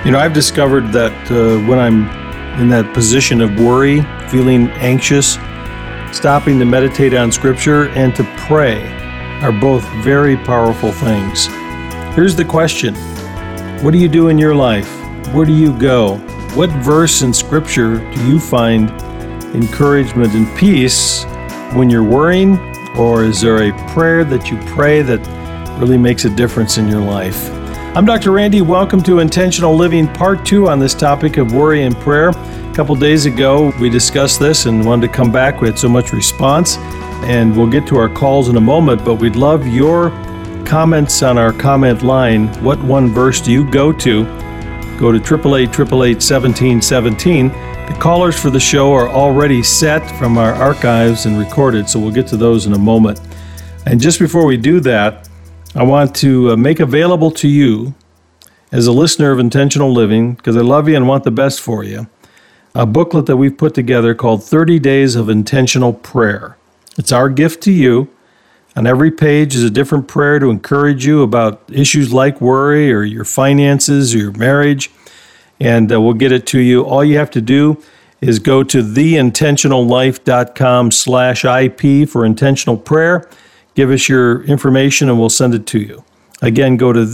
I've discovered that when I'm in that position of worry, feeling anxious, stopping to meditate on Scripture and to pray are both very powerful things. Here's the question. What do you do in your life? Where do you go? What verse in Scripture do you find encouragement and peace when you're worrying? Or is there a prayer that you pray that really makes a difference in your life? I'm Dr. Randy. Welcome to Intentional Living Part 2 on this topic of worry and prayer. A couple days ago, we discussed this and wanted to come back. We had so much response, and we'll get to our calls in a moment, but we'd love your comments on our comment line. What one verse do you go to? Go to 888-888-1717. The callers for the show are already set from our archives and recorded, so we'll get to those in a moment. And just before we do that, I want to make available to you, as a listener of Intentional Living, because I love you and want the best for you, a booklet that we've put together called 30 Days of Intentional Prayer. It's our gift to you. On every page is a different prayer to encourage you about issues like worry or your finances or your marriage, and we'll get it to you. All you have to do is go to theintentionallife.com/IP for intentional prayer. Give us your information and we'll send it to you. Again, go to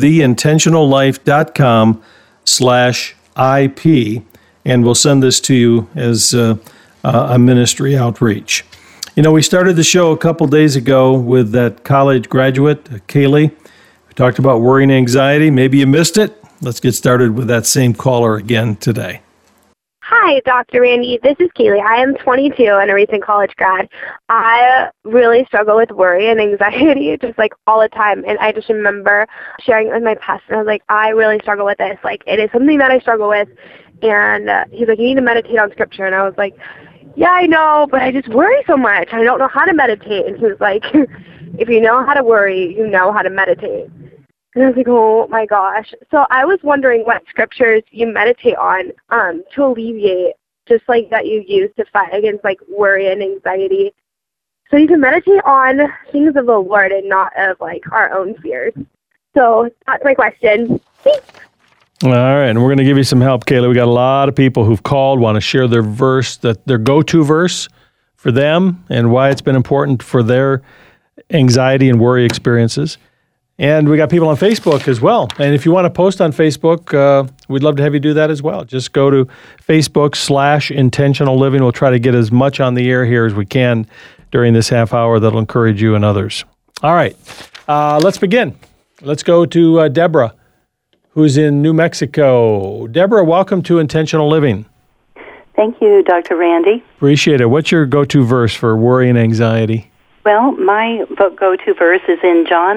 theintentionallife.com/IP and we'll send this to you as a ministry outreach. We started the show a couple days ago with that college graduate, Kaylee. We talked about worry and anxiety. Maybe you missed it. Let's get started with that same caller again today. Hi, Dr. Randy. This is Kaylee. I am 22 and a recent college grad. I really struggle with worry and anxiety just like all the time. And I just remember sharing it with my pastor. I was like, I really struggle with this. Like, it is something that I struggle with. And he's like, you need to meditate on Scripture. And I was like, yeah, I know, but I just worry so much. I don't know how to meditate. And he was like, if you know how to worry, you know how to meditate. And I was like, oh my gosh. So I was wondering what scriptures you meditate on to alleviate, just like that you use to fight against like worry and anxiety. So you can meditate on things of the Lord and not of like our own fears. So that's my question. Thanks. All right, and we're going to give you some help, Kayla. We got a lot of people who've called, want to share their verse, their go-to verse for them and why it's been important for their anxiety and worry experiences. And we got people on Facebook as well. And if you want to post on Facebook, we'd love to have you do that as well. Just go to Facebook/Intentional Living. We'll try to get as much on the air here as we can during this half hour that'll encourage you and others. All right, let's begin. Let's go to Deborah, who's in New Mexico. Deborah, welcome to Intentional Living. Thank you, Dr. Randy. Appreciate it. What's your go-to verse for worry and anxiety? Well, my go-to verse is in John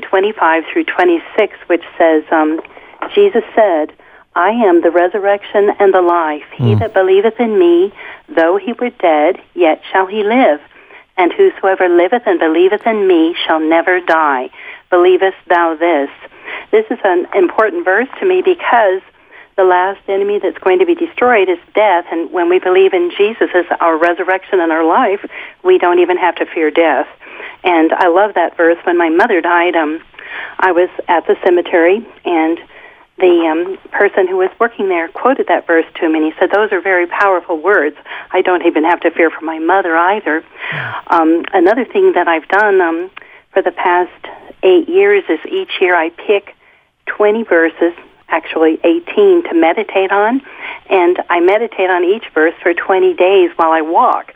11:25-26, which says, Jesus said, I am the resurrection and the life. He that believeth in me, though he were dead, yet shall he live. And whosoever liveth and believeth in me shall never die. Believest thou this? This is an important verse to me because the last enemy that's going to be destroyed is death, and when we believe in Jesus as our resurrection and our life, we don't even have to fear death. And I love that verse. When my mother died, I was at the cemetery, and the person who was working there quoted that verse to me, and he said, those are very powerful words. I don't even have to fear for my mother either. Another thing that I've done for the past 8 years is each year I pick 20 verses, actually 18, to meditate on, and I meditate on each verse for 20 days while I walk.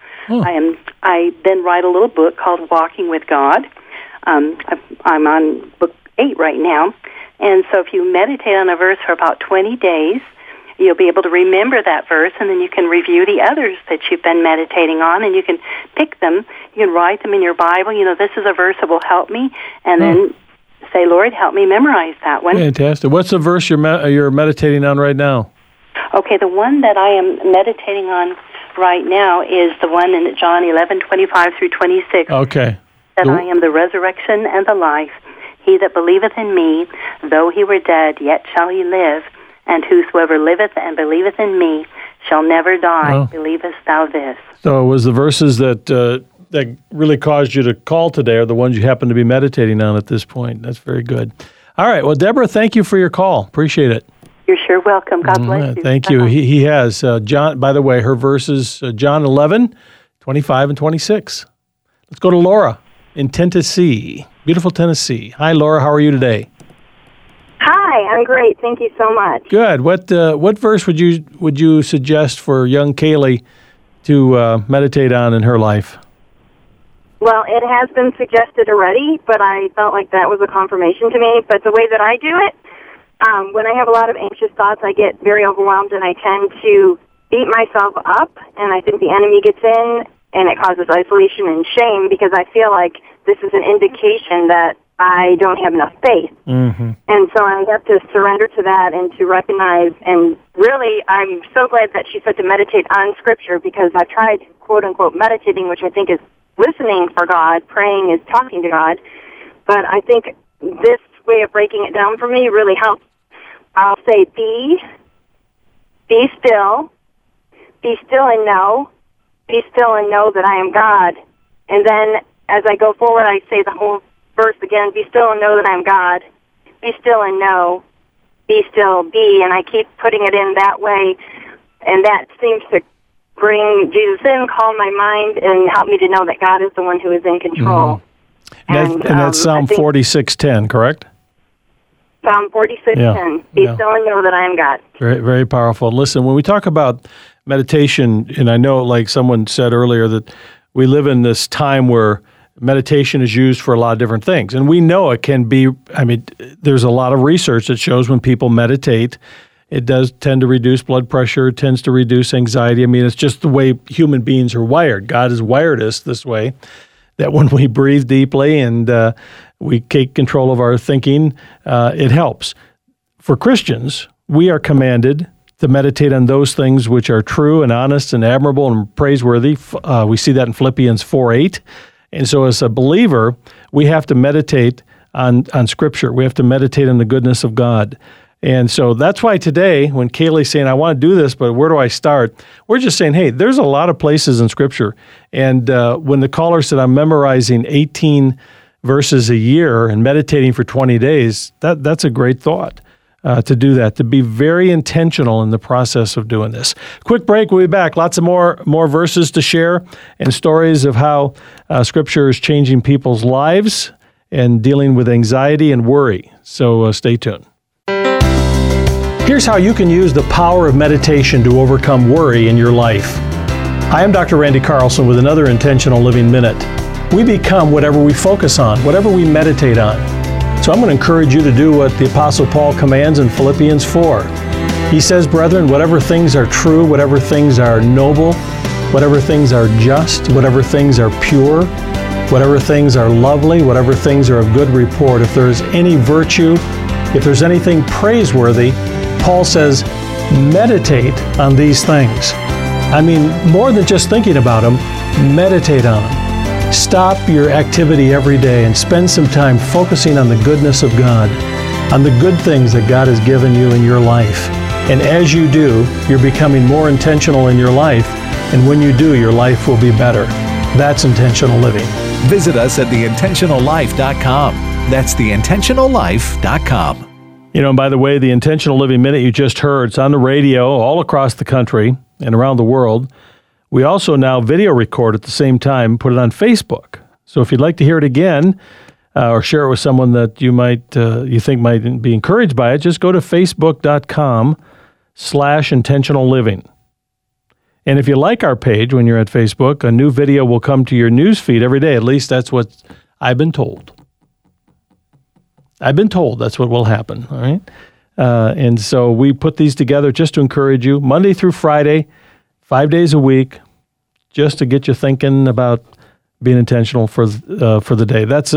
I then write a little book called Walking with God. I'm on book 8 right now, and so if you meditate on a verse for about 20 days, you'll be able to remember that verse, and then you can review the others that you've been meditating on, and you can pick them. You can write them in your Bible. This is a verse that will help me, and then say, Lord, help me memorize that one. Fantastic. What's the verse you're meditating on right now? Okay, the one that I am meditating on right now is the one in John 11:25-26. Okay. That I am the resurrection and the life. He that believeth in me, though he were dead, yet shall he live. And whosoever liveth and believeth in me shall never die. Believest thou this? So it was the verses that really caused you to call today are the ones you happen to be meditating on at this point. That's very good. All right. Well, Deborah, thank you for your call. Appreciate it. You're sure welcome. God bless you. Thank you. He has. John, by the way, her verse is John 11, 25 and 26. Let's go to Laura in Tennessee. Beautiful Tennessee. Hi, Laura. How are you today? Hi, I'm great. Thank you so much. Good. What verse would you suggest for young Kaylee to meditate on in her life? Well, it has been suggested already, but I felt like that was a confirmation to me. But the way that I do it, when I have a lot of anxious thoughts, I get very overwhelmed, and I tend to beat myself up, and I think the enemy gets in, and it causes isolation and shame because I feel like this is an indication that I don't have enough faith. Mm-hmm. And so I have to surrender to that and to recognize, and really I'm so glad that she said to meditate on Scripture, because I've tried, quote-unquote, meditating, which I think is listening for God, praying is talking to God, but I think this way of breaking it down for me really helps. I'll say, be still and know, be still and know that I am God. And then as I go forward, I say the whole verse again, be still and know that I am God. Be still and know, be still, be. And I keep putting it in that way, and that seems to bring Jesus in, calm my mind, and help me to know that God is the one who is in control. Mm-hmm. And that's Psalm 46:10, correct? Psalm 46:10. Be still and know that I am God. Very, very powerful. Listen, when we talk about meditation, and I know, like someone said earlier, that we live in this time where meditation is used for a lot of different things. And we know it can be, there's a lot of research that shows when people meditate, it does tend to reduce blood pressure, it tends to reduce anxiety. It's just the way human beings are wired. God has wired us this way, that when we breathe deeply and we take control of our thinking, it helps. For Christians, we are commanded to meditate on those things which are true and honest and admirable and praiseworthy. We see that in Philippians 4:8. And so as a believer, we have to meditate on Scripture. We have to meditate on the goodness of God. And so that's why today, when Kaylee's saying, I want to do this, but where do I start? We're just saying, hey, there's a lot of places in Scripture. And when the caller said, I'm memorizing 18 verses a year and meditating for 20 days, that's a great thought to do that, to be very intentional in the process of doing this. Quick break, we'll be back. Lots of more verses to share and stories of how Scripture is changing people's lives and dealing with anxiety and worry. So stay tuned. Here's how you can use the power of meditation to overcome worry in your life. Hi, I'm Dr. Randy Carlson with another Intentional Living Minute. We become whatever we focus on, whatever we meditate on. So I'm going to encourage you to do what the Apostle Paul commands in Philippians 4. He says, brethren, whatever things are true, whatever things are noble, whatever things are just, whatever things are pure, whatever things are lovely, whatever things are of good report, if there is any virtue, if there's anything praiseworthy, Paul says, meditate on these things. More than just thinking about them, meditate on them. Stop your activity every day and spend some time focusing on the goodness of God, on the good things that God has given you in your life. And as you do, you're becoming more intentional in your life, and when you do, your life will be better. That's intentional living. Visit us at theintentionallife.com. That's theintentionallife.com. And by the way, the Intentional Living Minute you just heard, it's on the radio all across the country and around the world. We also now video record at the same time, put it on Facebook. So if you'd like to hear it again or share it with someone that you think might be encouraged by it, just go to facebook.com/intentionalliving. And if you like our page when you're at Facebook, a new video will come to your news feed every day. At least that's what I've been told. That's what will happen, all right? And so we put these together just to encourage you, Monday through Friday, 5 days a week, just to get you thinking about being intentional for the day. That's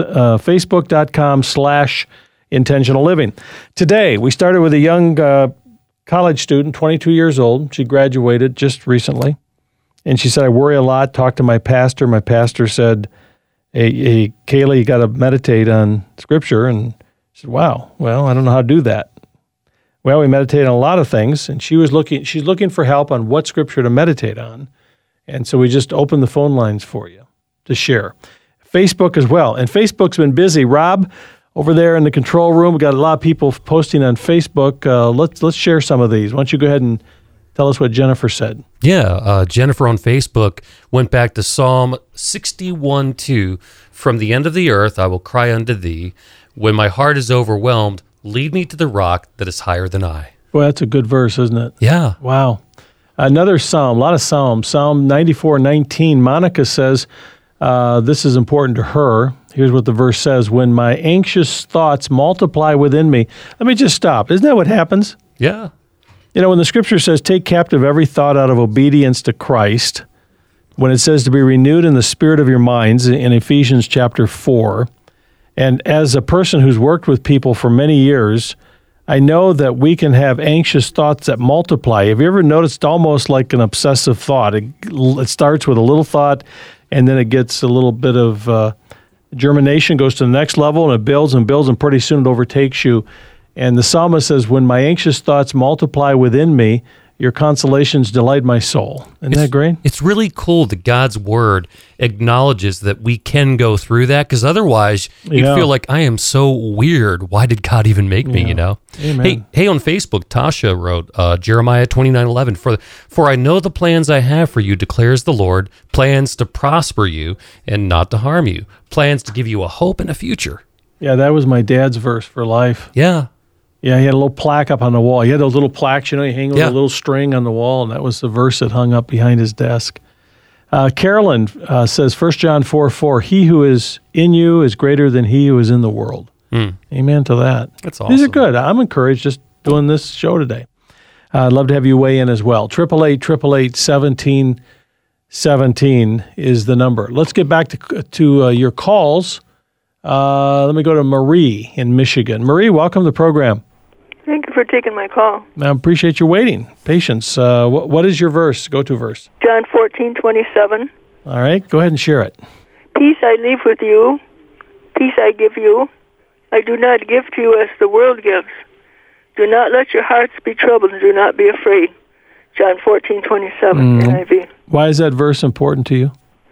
facebook.com/intentionalliving. Today, we started with a young college student, 22 years old. She graduated just recently. And she said, I worry a lot, talked to my pastor. My pastor said, hey Kaylee, you got to meditate on Scripture. And I said, wow, well, I don't know how to do that. Well, we meditate on a lot of things, and she's looking for help on what Scripture to meditate on. And so we just opened the phone lines for you to share. Facebook as well. And Facebook's been busy. Rob over there in the control room. We've got a lot of people posting on Facebook. Let's share some of these. Why don't you go ahead and tell us what Jennifer said? Yeah, Jennifer on Facebook went back to Psalm 61:2. From the end of the earth I will cry unto thee. When my heart is overwhelmed, lead me to the rock that is higher than I. Boy, that's a good verse, isn't it? Yeah. Wow. Another psalm, a lot of psalms. Psalm 94:19. Monica says, this is important to her. Here's what the verse says. When my anxious thoughts multiply within me. Let me just stop. Isn't that what happens? Yeah. You know, when the scripture says, take captive every thought out of obedience to Christ, when it says to be renewed in the spirit of your minds in Ephesians chapter 4, and as a person who's worked with people for many years, I know that we can have anxious thoughts that multiply. Have you ever noticed almost like an obsessive thought? It starts with a little thought, and then it gets a little bit of germination, goes to the next level, and it builds and builds, and pretty soon it overtakes you. And the psalmist says, when my anxious thoughts multiply within me, your consolations delight my soul. Isn't that great? It's really cool that God's word acknowledges that we can go through that, because otherwise you'd feel like, I am so weird. Why did God even make me, you know? Amen. Hey, on Facebook, Tasha wrote, Jeremiah 29:11, For I know the plans I have for you, declares the Lord, plans to prosper you and not to harm you, plans to give you a hope and a future. Yeah, that was my dad's verse for life. Yeah. Yeah, he had a little plaque up on the wall. He had those little plaques, you know, you hang with a little string on the wall, and that was the verse that hung up behind his desk. Carolyn says, 1 John 4:4, he who is in you is greater than he who is in the world. Amen to that. That's awesome. These are good. I'm encouraged just doing this show today. I'd love to have you weigh in as well. 888-888-1717 is the number. Let's get back to your calls. Let me go to Marie in Michigan. Marie, welcome to the program. Thank you for taking my call. I appreciate your waiting. Patience. What is your verse? Go-to verse. John 14:27. All right. Go ahead and share it. Peace I leave with you. Peace I give you. I do not give to you as the world gives. Do not let your hearts be troubled and do not be afraid. John 14:27, NIV. Why is that verse important to you?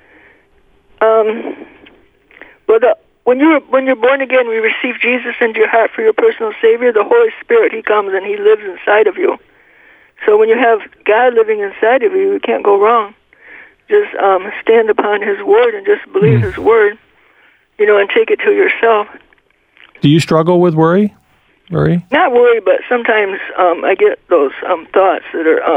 When you're born again, we receive Jesus into your heart for your personal Savior. The Holy Spirit, He comes and He lives inside of you. So when you have God living inside of you, you can't go wrong. Just stand upon His Word and just believe His Word, and take it to yourself. Do you struggle with worry? Not worry, but sometimes I get those thoughts that are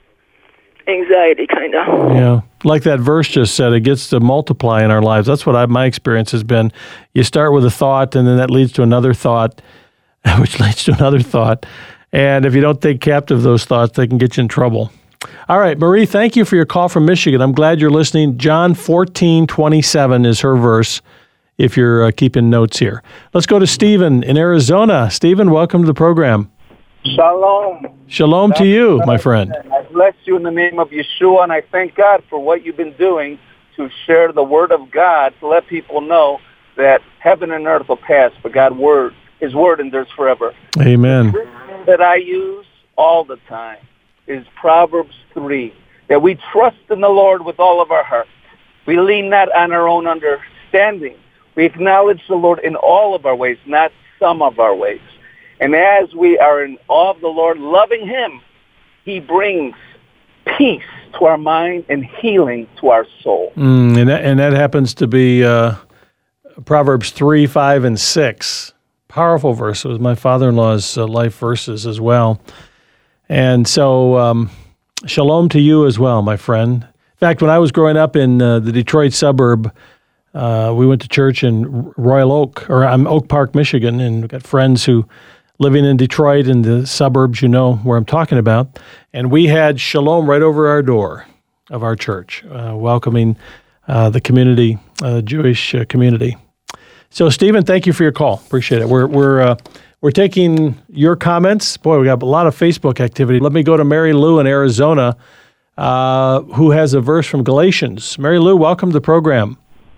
anxiety kind of. Yeah. Like that verse just said, it gets to multiply in our lives. That's what my experience has been. You start with a thought, and then that leads to another thought, which leads to another thought. And if you don't take captive those thoughts, they can get you in trouble. All right, Marie, thank you for your call from Michigan. I'm glad you're listening. John 14:27 is her verse, if you're keeping notes here. Let's go to Stephen in Arizona. Stephen, welcome to the program. Shalom. Shalom to you, my friend. I bless you in the name of Yeshua, and I thank God for what you've been doing to share the Word of God, to let people know that heaven and earth will pass, but His Word endures forever. Amen. The scripture that I use all the time is Proverbs 3, that we trust in the Lord with all of our heart. We lean not on our own understanding. We acknowledge the Lord in all of our ways, not some of our ways. And as we are in awe of the Lord, loving Him, He brings peace to our mind and healing to our soul. And that happens to be Proverbs 3, 5, and 6. Powerful verse. It was my father-in-law's life verses as well. And so shalom to you as well, my friend. In fact, when I was growing up in the Detroit suburb, we went to church in Oak Park, Michigan, and we got friends who living in Detroit in the suburbs, where I'm talking about. And we had shalom right over our door of our church, welcoming the community, Jewish community. So, Stephen, thank you for your call. Appreciate it. We're taking your comments. Boy, we got a lot of Facebook activity. Let me go to Mary Lou in Arizona, who has a verse from Galatians. Mary Lou, welcome to the program.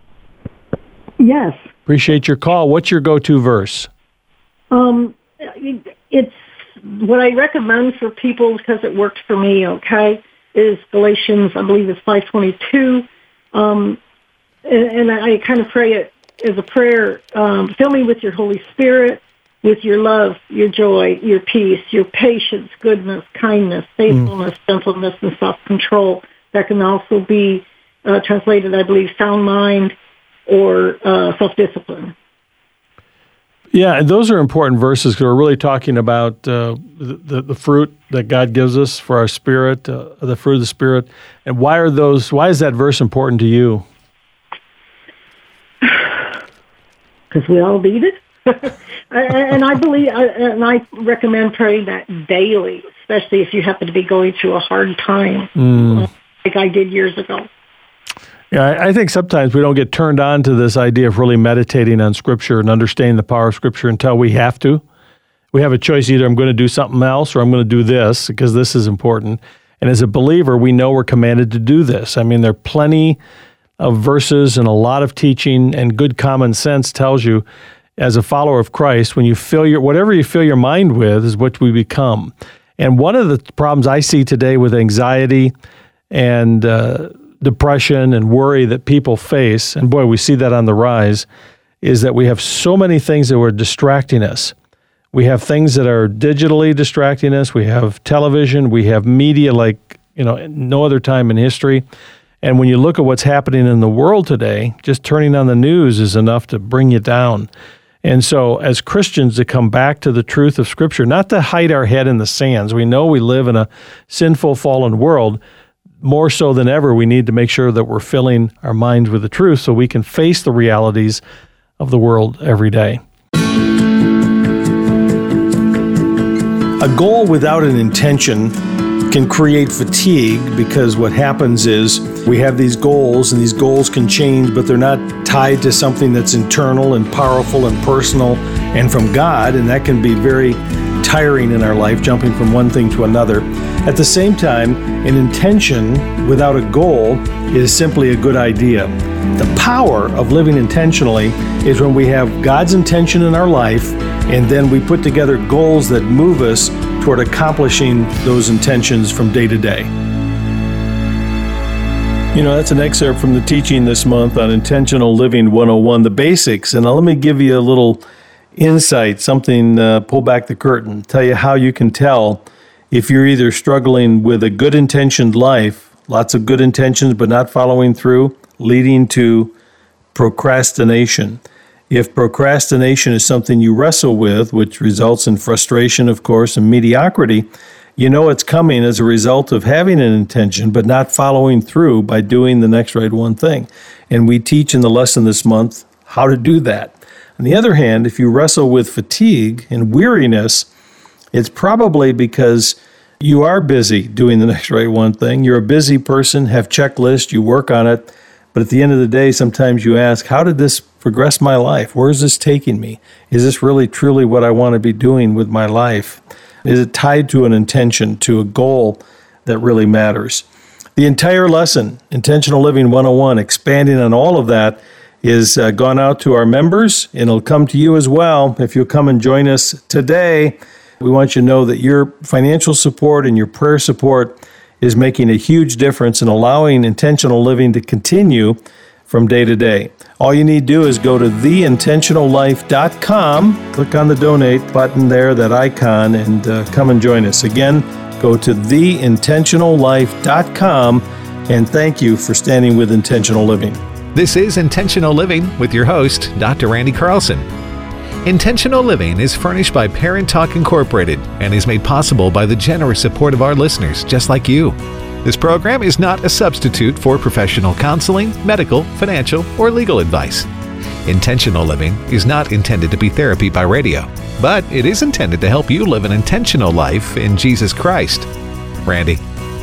Yes. Appreciate your call. What's your go-to verse? It's what I recommend for people because it worked for me, okay, is Galatians, I believe it's 5:22. And I kind of pray it as a prayer, fill me with your Holy Spirit, with your love, your joy, your peace, your patience, goodness, kindness, faithfulness, gentleness, and self-control. That can also be translated, I believe, sound mind or self-discipline. Yeah, and those are important verses because we're really talking about the fruit that God gives us for our spirit, the fruit of the Spirit. And why is that verse important to you? Because we all need it. And I believe, and I recommend praying that daily, especially if you happen to be going through a hard time, like I did years ago. Yeah, I think sometimes we don't get turned on to this idea of really meditating on Scripture and understanding the power of Scripture until we have to. We have a choice: either I'm going to do something else or I'm going to do this because this is important. And as a believer, we know we're commanded to do this. I mean, there are plenty of verses and a lot of teaching, and good common sense tells you, as a follower of Christ, when you whatever you fill your mind with is what we become. And one of the problems I see today with anxiety and depression and worry that people face, and boy, we see that on the rise, is that we have so many things that are distracting us. We have things that are digitally distracting us. We have television. We have media like no other time in history. And when you look at what's happening in the world today, just turning on the news is enough to bring you down. And so as Christians, to come back to the truth of Scripture, not to hide our head in the sands. We know we live in a sinful, fallen world. More so than ever, we need to make sure that we're filling our minds with the truth so we can face the realities of the world every day. A goal without an intention can create fatigue, because what happens is we have these goals, and these goals can change, but they're not tied to something that's internal and powerful and personal and from God, and that can be very tiring in our life, jumping from one thing to another. At the same time, an intention without a goal is simply a good idea. The power of living intentionally is when we have God's intention in our life, and then we put together goals that move us toward accomplishing those intentions from day to day. That's an excerpt from the teaching this month on Intentional Living 101, the basics. And let me give you a little insight, something, pull back the curtain, tell you how you can tell if you're either struggling with a good-intentioned life, lots of good intentions but not following through, leading to procrastination. If procrastination is something you wrestle with, which results in frustration, of course, and mediocrity, you know it's coming as a result of having an intention but not following through by doing the next right one thing. And we teach in the lesson this month how to do that. On the other hand, if you wrestle with fatigue and weariness, it's probably because you are busy doing the next right one thing. You're a busy person, have checklists, you work on it, but at the end of the day, sometimes you ask, how did this progress my life? Where is this taking me? Is this really truly what I want to be doing with my life? Is it tied to an intention, to a goal that really matters? The entire lesson, Intentional Living 101, expanding on all of that, is gone out to our members, and it'll come to you as well. If you'll come and join us today, we want you to know that your financial support and your prayer support is making a huge difference in allowing intentional living to continue from day to day. All you need to do is go to theintentionallife.com, click on the donate button there, that icon, and come and join us. Again, go to theintentionallife.com, and thank you for standing with Intentional Living. This is Intentional Living with your host, Dr. Randy Carlson. Intentional Living is furnished by Parent Talk Incorporated and is made possible by the generous support of our listeners just like you. This program is not a substitute for professional counseling, medical, financial, or legal advice. Intentional Living is not intended to be therapy by radio, but it is intended to help you live an intentional life in Jesus Christ. Randy.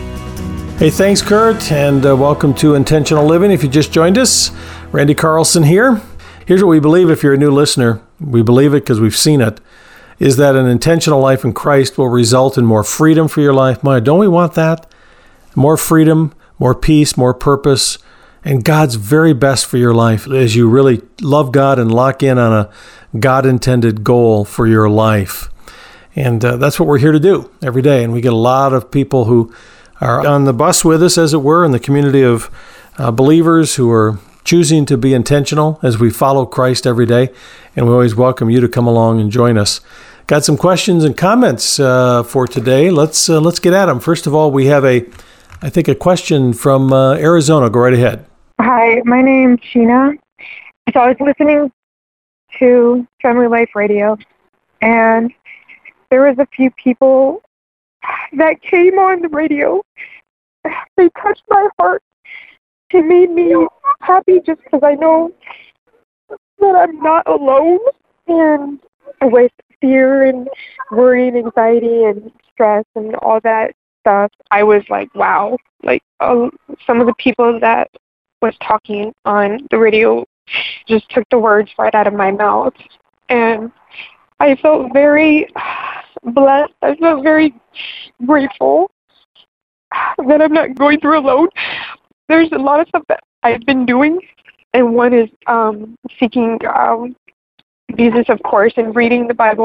Hey, thanks, Kurt, and welcome to Intentional Living. If you just joined us, Randy Carlson here. Here's what we believe if you're a new listener. We believe it because we've seen it, is that an intentional life in Christ will result in more freedom for your life. Boy, don't we want that? More freedom, more peace, more purpose, and God's very best for your life as you really love God and lock in on a God-intended goal for your life. And that's what we're here to do every day. And we get a lot of people who are on the bus with us, as it were, in the community of believers who are choosing to be intentional as we follow Christ every day. And we always welcome you to come along and join us. Got some questions and comments for today. Let's get at them. First of all, we have a question from Arizona. Go right ahead. Hi, my name's Sheena. So I was listening to Family Life Radio, and there was a few people that came on the radio. They touched my heart. It made me happy just because I know that I'm not alone. And with fear and worry and anxiety and stress and all that stuff, I was like, wow. Like some of the people that was talking on the radio just took the words right out of my mouth. And I felt very blessed. I felt very grateful that I'm not going through alone. There's a lot of stuff that I've been doing, and one is seeking Jesus, of course, and reading the Bible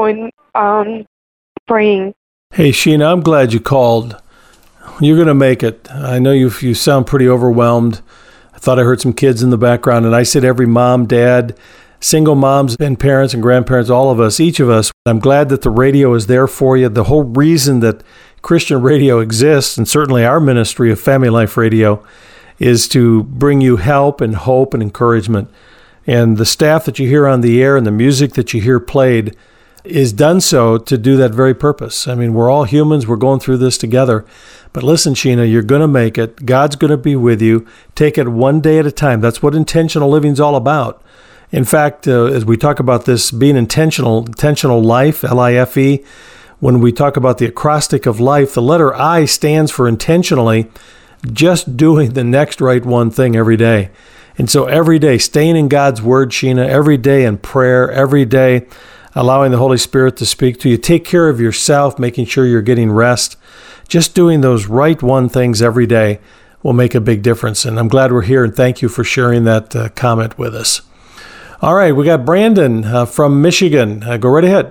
and praying. Hey, Sheena, I'm glad you called. You're going to make it. I know you sound pretty overwhelmed. I thought I heard some kids in the background, and I said every mom, dad, single moms and parents and grandparents, all of us, each of us. I'm glad that the radio is there for you. The whole reason that Christian radio exists, and certainly our ministry of Family Life Radio, is to bring you help and hope and encouragement. And the staff that you hear on the air and the music that you hear played is done so to do that very purpose. I mean, we're all humans. We're going through this together. But listen, Sheena, you're going to make it. God's going to be with you. Take it one day at a time. That's what intentional living is all about. In fact, as we talk about this being intentional life, L-I-F-E, when we talk about the acrostic of life, the letter I stands for intentionally, just doing the next right one thing every day. And so every day, staying in God's Word, Sheena, every day in prayer, every day allowing the Holy Spirit to speak to you. Take care of yourself, making sure you're getting rest. Just doing those right one things every day will make a big difference. And I'm glad we're here, and thank you for sharing that comment with us. All right, we got Brandon from Michigan. Go right ahead.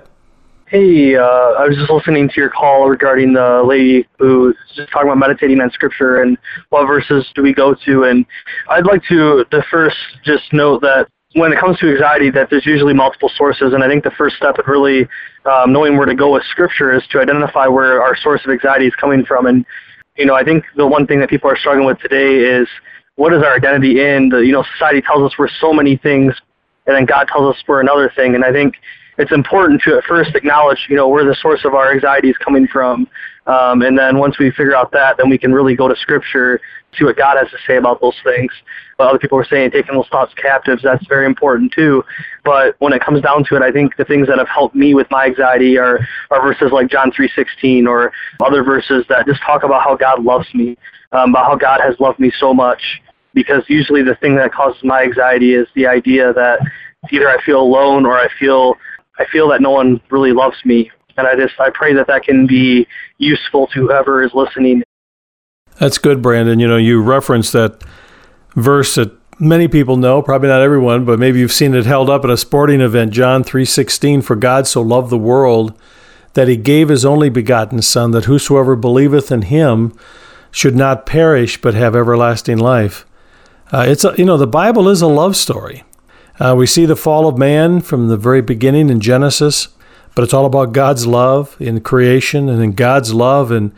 Hey, I was just listening to your call regarding the lady who was just talking about meditating on Scripture and what verses do we go to. And I'd like to first just note that when it comes to anxiety, that there's usually multiple sources. And I think the first step of really knowing where to go with Scripture is to identify where our source of anxiety is coming from. And, I think the one thing that people are struggling with today is what is our identity in? Society tells us we're so many things, and then God tells us we're another thing. And I think it's important to at first acknowledge, where the source of our anxiety is coming from. And then once we figure out that, then we can really go to Scripture, see what God has to say about those things. But other people are saying taking those thoughts captives, that's very important too. But when it comes down to it, I think the things that have helped me with my anxiety are verses like John 3:16 or other verses that just talk about how God loves me, about how God has loved me so much. Because usually the thing that causes my anxiety is the idea that either I feel alone or I feel that no one really loves me. And I pray that can be useful to whoever is listening. That's good, Brandon. You referenced that verse that many people know, probably not everyone, but maybe you've seen it held up at a sporting event, John 3:16, for God so loved the world that he gave his only begotten Son, that whosoever believeth in him should not perish but have everlasting life. The Bible is a love story. We see the fall of man from the very beginning in Genesis, but it's all about God's love in creation and in God's love in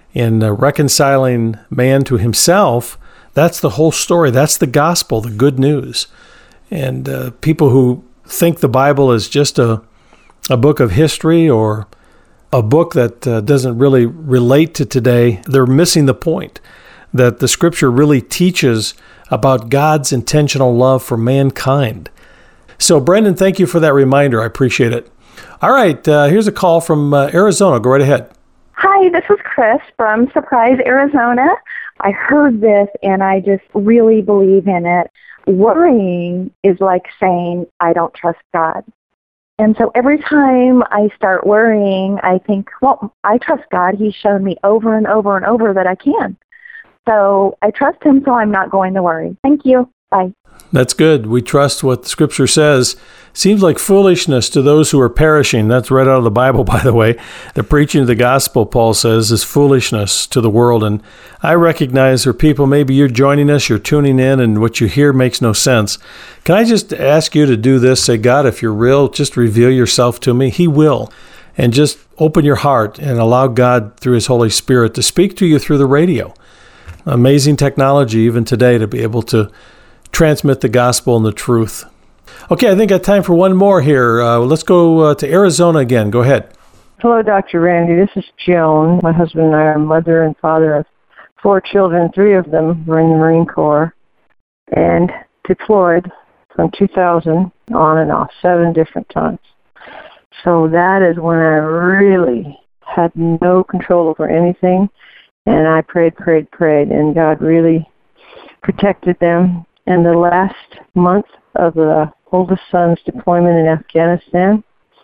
reconciling man to himself. That's the whole story. That's the gospel, the good news. And people who think the Bible is just a book of history or a book that doesn't really relate to today, they're missing the point that the Scripture really teaches about God's intentional love for mankind. So, Brendan, thank you for that reminder. I appreciate it. All right, here's a call from Arizona. Go right ahead. Hi, this is Chris from Surprise, Arizona. I heard this, and I just really believe in it. Worrying is like saying, I don't trust God. And so every time I start worrying, I think, well, I trust God. He's shown me over and over and over that I can. So I trust him, so I'm not going to worry. Thank you. Bye. That's good. We trust what the Scripture says. Seems like foolishness to those who are perishing. That's right out of the Bible, by the way. The preaching of the gospel, Paul says, is foolishness to the world. And I recognize there are people, maybe you're joining us, you're tuning in, and what you hear makes no sense. Can I just ask you to do this? Say, God, if you're real, just reveal yourself to me. He will. And just open your heart and allow God, through His Holy Spirit, to speak to you through the radio. Amazing technology, even today, to be able to transmit the gospel and the truth. Okay, I think I got time for one more here. Let's go to Arizona again. Go ahead. Hello, Dr. Randy. This is Joan. My husband and I are mother and father of 4 children. 3 of them were in the Marine Corps and deployed from 2000 on and off 7 different times. So that is when I really had no control over anything, and I prayed, and God really protected them. And the last month of the oldest son's deployment in Afghanistan,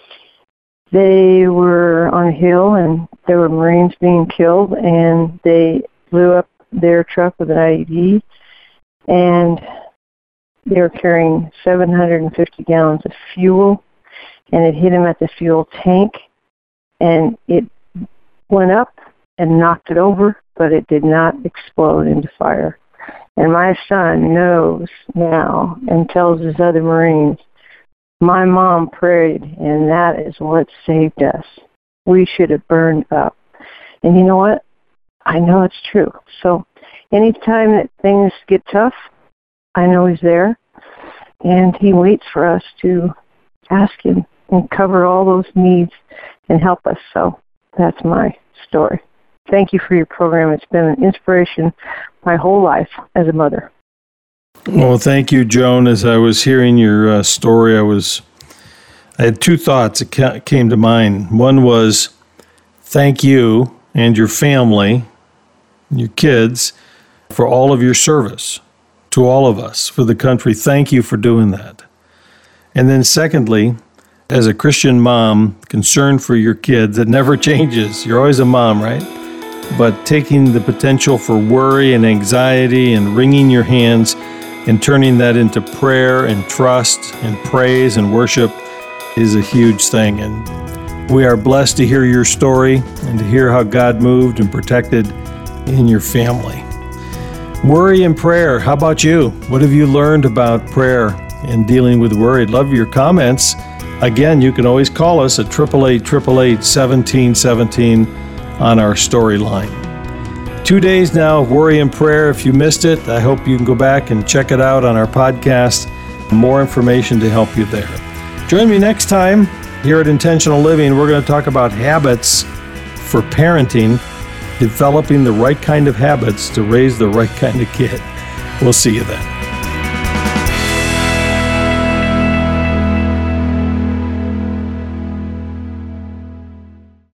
they were on a hill, and there were Marines being killed, and they blew up their truck with an IED, and they were carrying 750 gallons of fuel, and it hit him at the fuel tank, and it went up and knocked it over, but it did not explode into fire. And my son knows now and tells his other Marines, my mom prayed, and that is what saved us. We should have burned up. And you know what? I know it's true. So anytime that things get tough, I know He's there, and He waits for us to ask Him and cover all those needs and help us. So that's my story. Thank you for your program. It's been an inspiration my whole life as a mother. Well, thank you, Joan. As I was hearing your story, I had 2 thoughts that came to mind. One was, thank you and your family, your kids, for all of your service to all of us, for the country. Thank you for doing that. And then secondly, as a Christian mom, concern for your kids, it never changes. You're always a mom, right? But taking the potential for worry and anxiety and wringing your hands and turning that into prayer and trust and praise and worship is a huge thing. And we are blessed to hear your story and to hear how God moved and protected in your family. Worry and prayer. How about you? What have you learned about prayer and dealing with worry? I'd love your comments. Again, you can always call us at 888-888-1717 on our storyline. 2 days now of worry and prayer. If you missed it, I hope you can go back and check it out on our podcast. More information to help you there. Join me next time here at Intentional Living. We're going to talk about habits for parenting, developing the right kind of habits to raise the right kind of kid. We'll see you then.